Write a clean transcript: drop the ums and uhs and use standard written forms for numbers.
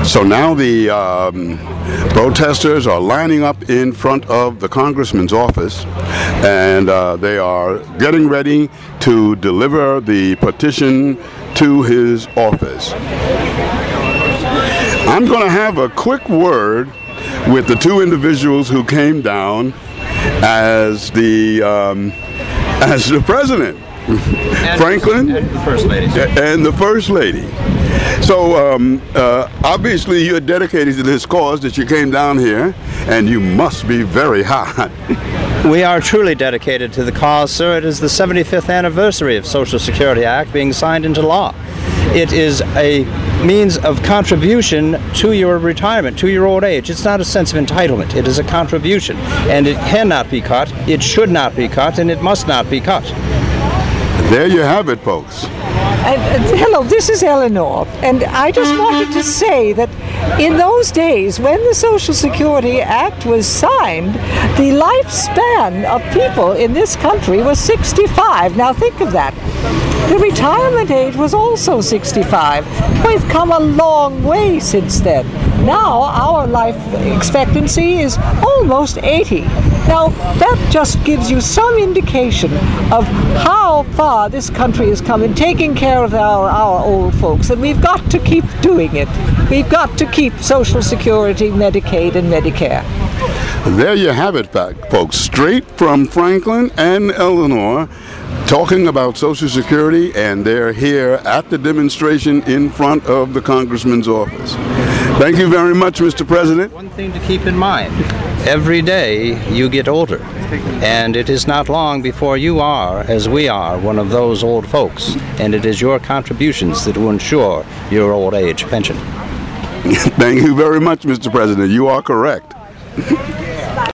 So now the protesters are lining up in front of the congressman's office, and they are getting ready to deliver the petition to his office. I'm going to have a quick word with the two individuals who came down as the president, Franklin and the First Lady. And the First Lady. So obviously you're dedicated to this cause that you came down here, and you must be very hot. We are truly dedicated to the cause, sir. It is the 75th anniversary of Social Security Act being signed into law. It is a means of contribution to your retirement, to your old age. It's not a sense of entitlement. It is a contribution, and it cannot be cut, it should not be cut, and it must not be cut. There you have it, folks. Hello, this is Eleanor, and I just wanted to say that in those days, when the Social Security Act was signed, the lifespan of people in this country was 65. Now think of that. The retirement age was also 65. We've come a long way since then. Now our life expectancy is almost 80. Now that just gives you some indication of how far this country has come in taking care of our old folks, and we've got to keep doing it. We've got to keep Social Security, Medicaid, and Medicare. There you have it, folks. Straight from Franklin and Eleanor, talking about Social Security, and they're here at the demonstration in front of the congressman's office. Thank you very much, Mr. President. One thing to keep in mind, every day you get older, and it is not long before you are, as we are, one of those old folks, and it is your contributions that will ensure your old age pension. Thank you very much, Mr. President. You are correct.